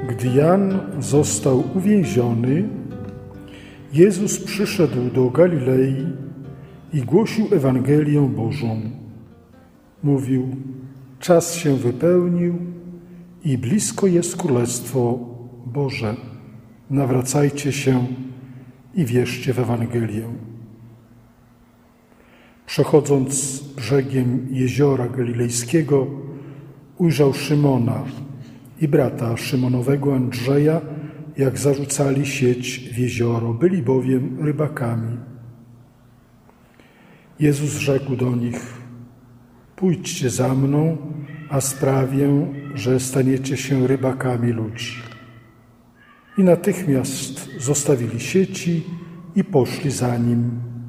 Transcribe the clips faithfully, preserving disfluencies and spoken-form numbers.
Gdy Jan został uwięziony, Jezus przyszedł do Galilei i głosił Ewangelię Bożą. Mówił: czas się wypełnił i blisko jest Królestwo Boże. Nawracajcie się i wierzcie w Ewangelię. Przechodząc brzegiem jeziora galilejskiego, ujrzał Szymona i brata Szymonowego Andrzeja, jak zarzucali sieć w jezioro, byli bowiem rybakami. Jezus rzekł do nich: pójdźcie za mną, a sprawię, że staniecie się rybakami ludzi. I natychmiast zostawili sieci i poszli za nim.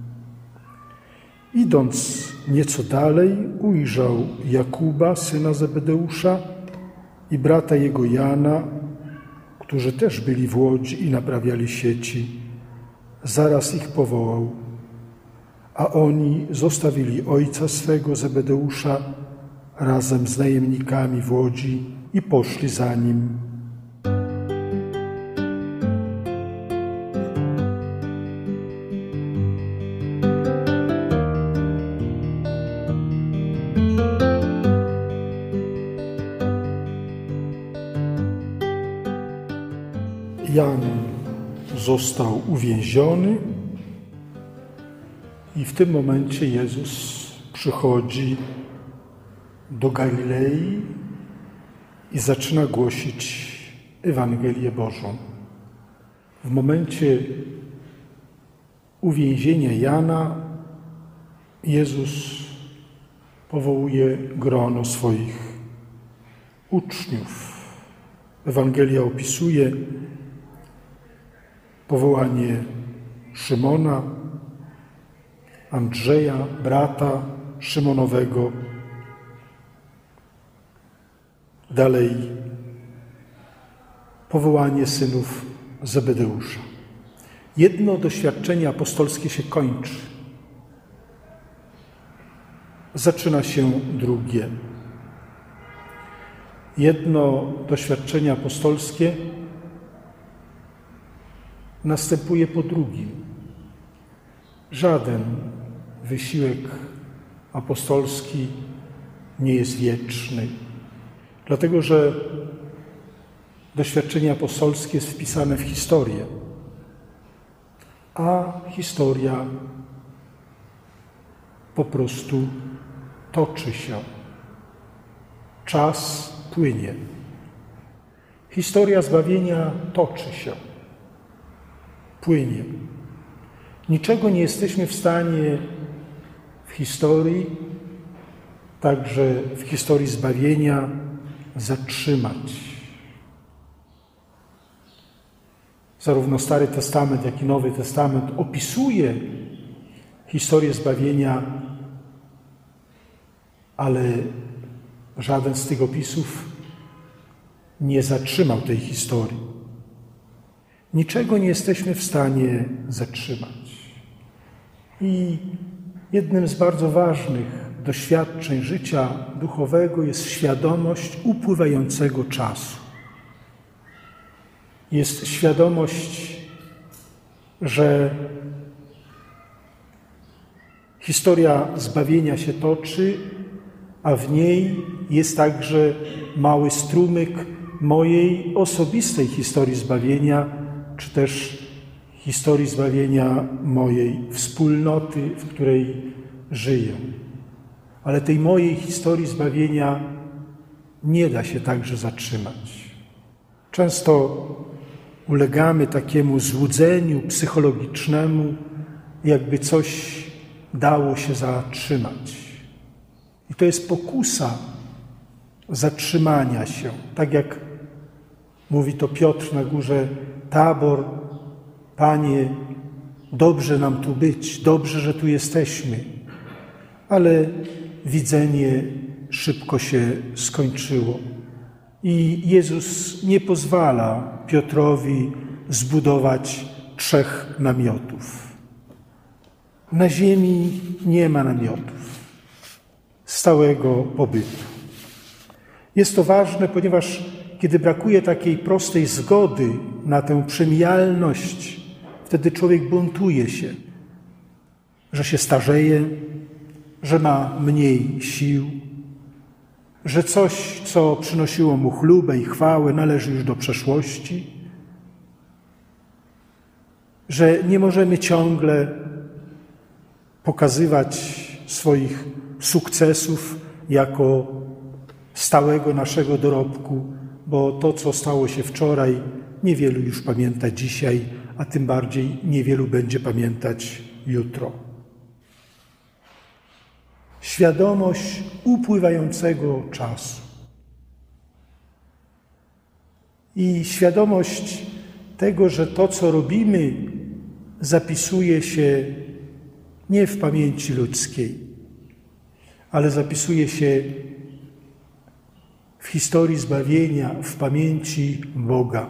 Idąc nieco dalej, ujrzał Jakuba, syna Zebedeusza, i brata jego Jana, którzy też byli w łodzi i naprawiali sieci. Zaraz ich powołał, a oni zostawili ojca swego Zebedeusza razem z najemnikami w łodzi i poszli za nim. Jan został uwięziony i w tym momencie Jezus przychodzi do Galilei i zaczyna głosić Ewangelię Bożą. W momencie uwięzienia Jana Jezus powołuje grono swoich uczniów. Ewangelia opisuje powołanie Szymona, Andrzeja, brata Szymonowego. Dalej powołanie synów Zebedeusza. Jedno doświadczenie apostolskie się kończy. Zaczyna się drugie. Jedno doświadczenie apostolskie następuje po drugim. Żaden wysiłek apostolski nie jest wieczny, dlatego że doświadczenie apostolskie jest wpisane w historię, a historia po prostu toczy się. Czas płynie. Historia zbawienia toczy się. Płynie. Niczego nie jesteśmy w stanie w historii, także w historii zbawienia, zatrzymać. Zarówno Stary Testament, jak i Nowy Testament opisuje historię zbawienia, ale żaden z tych opisów nie zatrzymał tej historii. Niczego nie jesteśmy w stanie zatrzymać. I jednym z bardzo ważnych doświadczeń życia duchowego jest świadomość upływającego czasu. Jest świadomość, że historia zbawienia się toczy, a w niej jest także mały strumyk mojej osobistej historii zbawienia, czy też historii zbawienia mojej wspólnoty, w której żyję. Ale tej mojej historii zbawienia nie da się także zatrzymać. Często ulegamy takiemu złudzeniu psychologicznemu, jakby coś dało się zatrzymać. I to jest pokusa zatrzymania się. Tak jak mówi to Piotr na górze Tabor: Panie, dobrze nam tu być, dobrze, że tu jesteśmy. Ale widzenie szybko się skończyło. I Jezus nie pozwala Piotrowi zbudować trzech namiotów. Na ziemi nie ma namiotów stałego pobytu. Jest to ważne, ponieważ kiedy brakuje takiej prostej zgody na tę przemijalność, wtedy człowiek buntuje się, że się starzeje, że ma mniej sił, że coś, co przynosiło mu chlubę i chwałę, należy już do przeszłości, że nie możemy ciągle pokazywać swoich sukcesów jako stałego naszego dorobku, bo to, co stało się wczoraj, niewielu już pamięta dzisiaj, a tym bardziej niewielu będzie pamiętać jutro. Świadomość upływającego czasu i świadomość tego, że to, co robimy, zapisuje się nie w pamięci ludzkiej, ale zapisuje się w historii zbawienia, w pamięci Boga.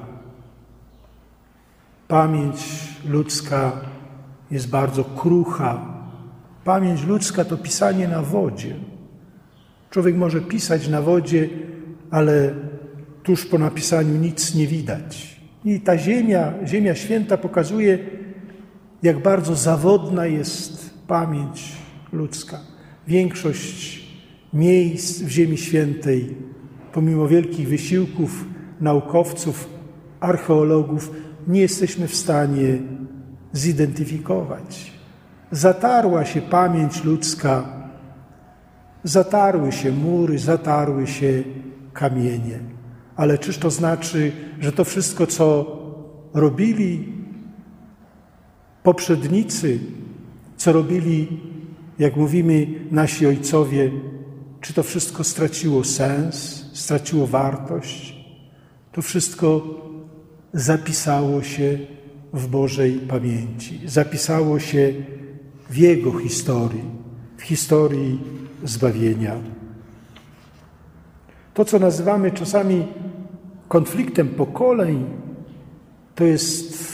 Pamięć ludzka jest bardzo krucha. Pamięć ludzka to pisanie na wodzie. Człowiek może pisać na wodzie, ale tuż po napisaniu nic nie widać. I ta ziemia, Ziemia Święta pokazuje, jak bardzo zawodna jest pamięć ludzka. Większość miejsc w Ziemi Świętej, pomimo wielkich wysiłków naukowców, archeologów, nie jesteśmy w stanie zidentyfikować. Zatarła się pamięć ludzka, zatarły się mury, zatarły się kamienie. Ale czyż to znaczy, że to wszystko, co robili poprzednicy, co robili, jak mówimy, nasi ojcowie, czy to wszystko straciło sens, straciło wartość? To wszystko zapisało się w Bożej pamięci, zapisało się w Jego historii, w historii zbawienia. To, co nazywamy czasami konfliktem pokoleń, to jest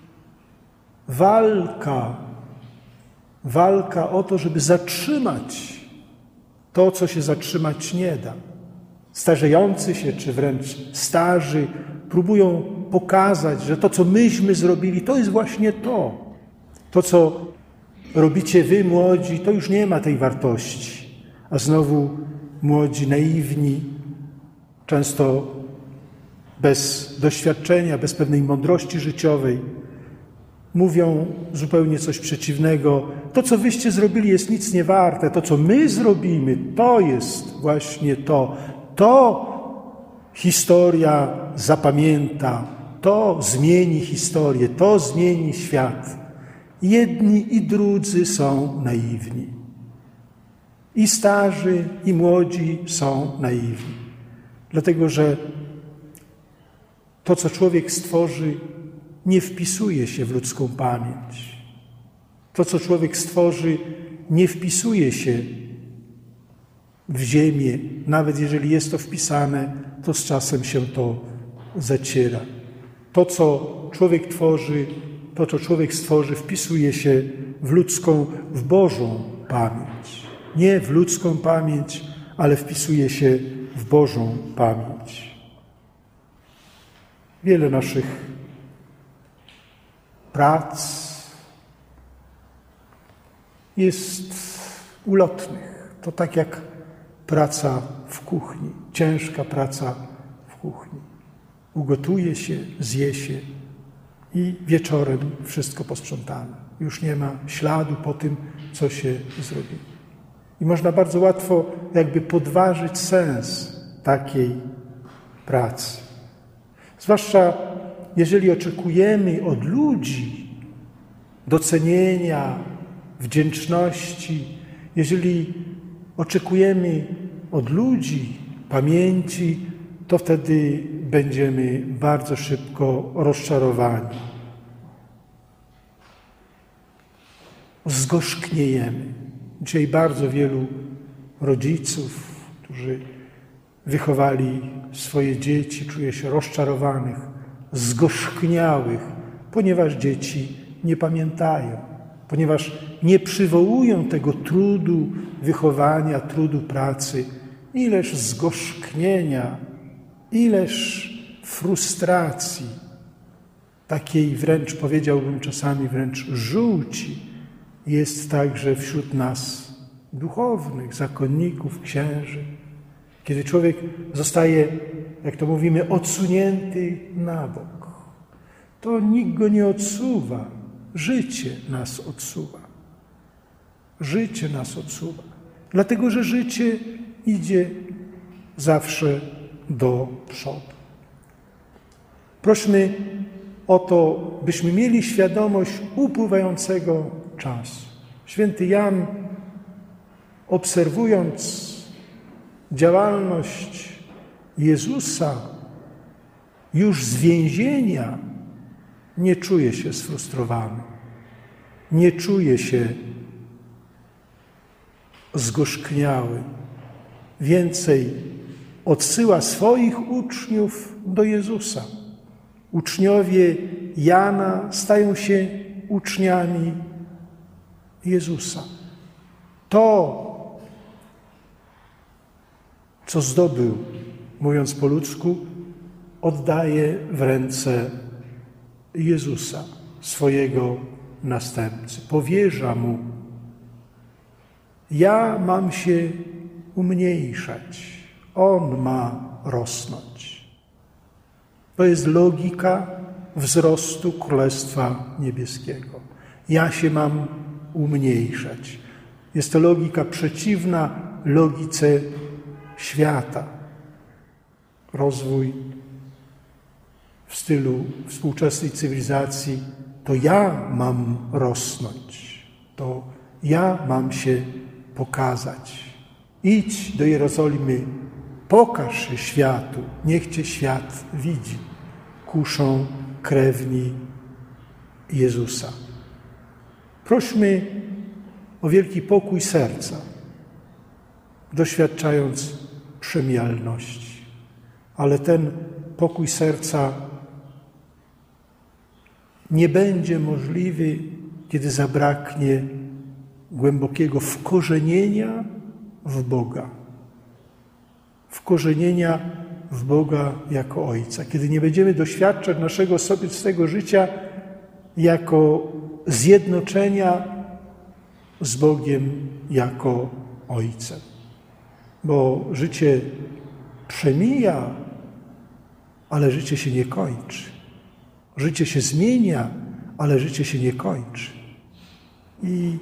walka, walka o to, żeby zatrzymać to, co się zatrzymać nie da. Starzejący się, czy wręcz starzy, próbują pokazać, że to, co myśmy zrobili, to jest właśnie to. To, co robicie wy, młodzi, to już nie ma tej wartości. A znowu młodzi, naiwni, często bez doświadczenia, bez pewnej mądrości życiowej, mówią zupełnie coś przeciwnego. To, co wyście zrobili, jest nic nie warte. To, co my zrobimy, to jest właśnie to. To historia zapamięta. To zmieni historię. To zmieni świat. Jedni i drudzy są naiwni. I starzy, i młodzi są naiwni. Dlatego, że to, co człowiek stworzy, nie wpisuje się w ludzką pamięć. To, co człowiek stworzy, nie wpisuje się w ziemię. Nawet jeżeli jest to wpisane, to z czasem się to zaciera. To, co człowiek tworzy, to, co człowiek stworzy, wpisuje się w ludzką, w Bożą pamięć. Nie w ludzką pamięć, ale wpisuje się w Bożą pamięć. Wiele naszych prac jest ulotnych. To tak jak praca w kuchni, ciężka praca w kuchni. Ugotuje się, zje się i wieczorem wszystko posprzątane. Już nie ma śladu po tym, co się zrobi. I można bardzo łatwo jakby podważyć sens takiej pracy. Zwłaszcza jeżeli oczekujemy od ludzi docenienia, wdzięczności, jeżeli oczekujemy od ludzi pamięci, to wtedy będziemy bardzo szybko rozczarowani. Zgorzkniejemy. Dzisiaj bardzo wielu rodziców, którzy wychowali swoje dzieci, czuje się rozczarowanych, zgorzkniałych, ponieważ dzieci nie pamiętają, ponieważ nie przywołują tego trudu wychowania, trudu pracy. Ileż zgorzknienia Ileż frustracji, takiej wręcz powiedziałbym czasami wręcz żółci jest także wśród nas duchownych, zakonników, księży. Kiedy człowiek zostaje, jak to mówimy, odsunięty na bok, to nikt go nie odsuwa. Życie nas odsuwa. Życie nas odsuwa. Dlatego, że życie idzie zawsze do przodu. Prośmy o to, byśmy mieli świadomość upływającego czasu. Święty Jan, obserwując działalność Jezusa już z więzienia, nie czuje się sfrustrowany, nie czuje się zgorzkniały. Więcej, odsyła swoich uczniów do Jezusa. Uczniowie Jana stają się uczniami Jezusa. To, co zdobył, mówiąc po ludzku, oddaje w ręce Jezusa, swojego następcy. Powierza mu: ja mam się umniejszać, on ma rosnąć. To jest logika wzrostu Królestwa Niebieskiego. Ja się mam umniejszać. Jest to logika przeciwna logice świata. Rozwój w stylu współczesnej cywilizacji to ja mam rosnąć, to ja mam się pokazać. Idź do Jerozolimy, pokaż się światu, niech cię świat widzi. Kuszą krewni Jezusa. Prośmy o wielki pokój serca, doświadczając przemijalności. Ale ten pokój serca nie będzie możliwy, kiedy zabraknie głębokiego wkorzenienia w Boga. Wkorzenienia w Boga jako Ojca. Kiedy nie będziemy doświadczać naszego osobistego życia jako zjednoczenia z Bogiem jako Ojcem. Bo życie przemija, ale życie się nie kończy. Życie się zmienia, ale życie się nie kończy. I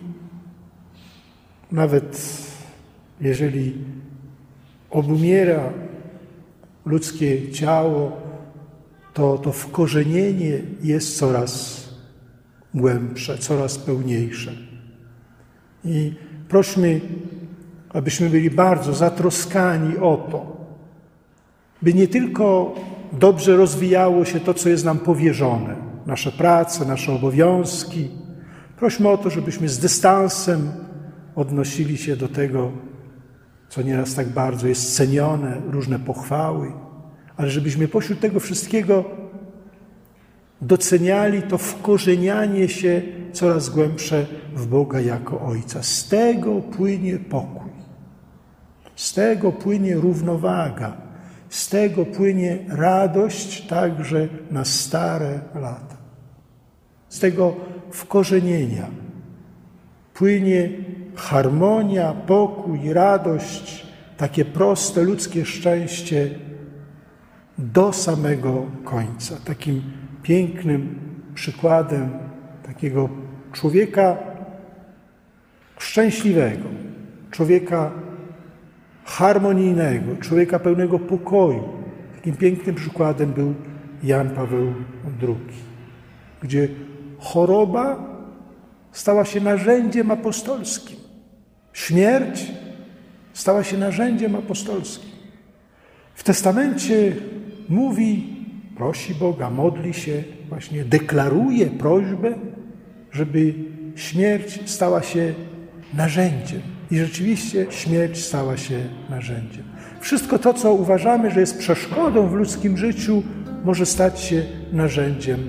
nawet jeżeli obumiera ludzkie ciało, to to wkorzenienie jest coraz głębsze, coraz pełniejsze. I prośmy, abyśmy byli bardzo zatroskani o to, by nie tylko dobrze rozwijało się to, co jest nam powierzone, nasze prace, nasze obowiązki. Prośmy o to, żebyśmy z dystansem odnosili się do tego, co nieraz tak bardzo jest cenione, różne pochwały, ale żebyśmy pośród tego wszystkiego doceniali to wkorzenianie się coraz głębsze w Boga jako Ojca. Z tego płynie pokój, z tego płynie równowaga, z tego płynie radość także na stare lata. Z tego wkorzenienia płynie harmonia, pokój, radość, takie proste ludzkie szczęście do samego końca. Takim pięknym przykładem takiego człowieka szczęśliwego, człowieka harmonijnego, człowieka pełnego pokoju. Takim pięknym przykładem był Jan Paweł drugi, gdzie choroba stała się narzędziem apostolskim. Śmierć stała się narzędziem apostolskim. W testamencie mówi, prosi Boga, modli się, właśnie deklaruje prośbę, żeby śmierć stała się narzędziem. I rzeczywiście śmierć stała się narzędziem. Wszystko to, co uważamy, że jest przeszkodą w ludzkim życiu, może stać się narzędziem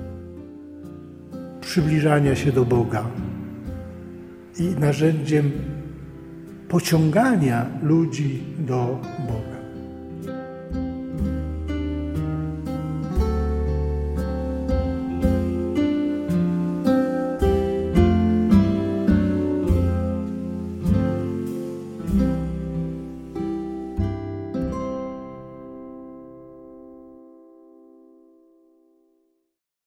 przybliżania się do Boga i narzędziem pociągania ludzi do Boga.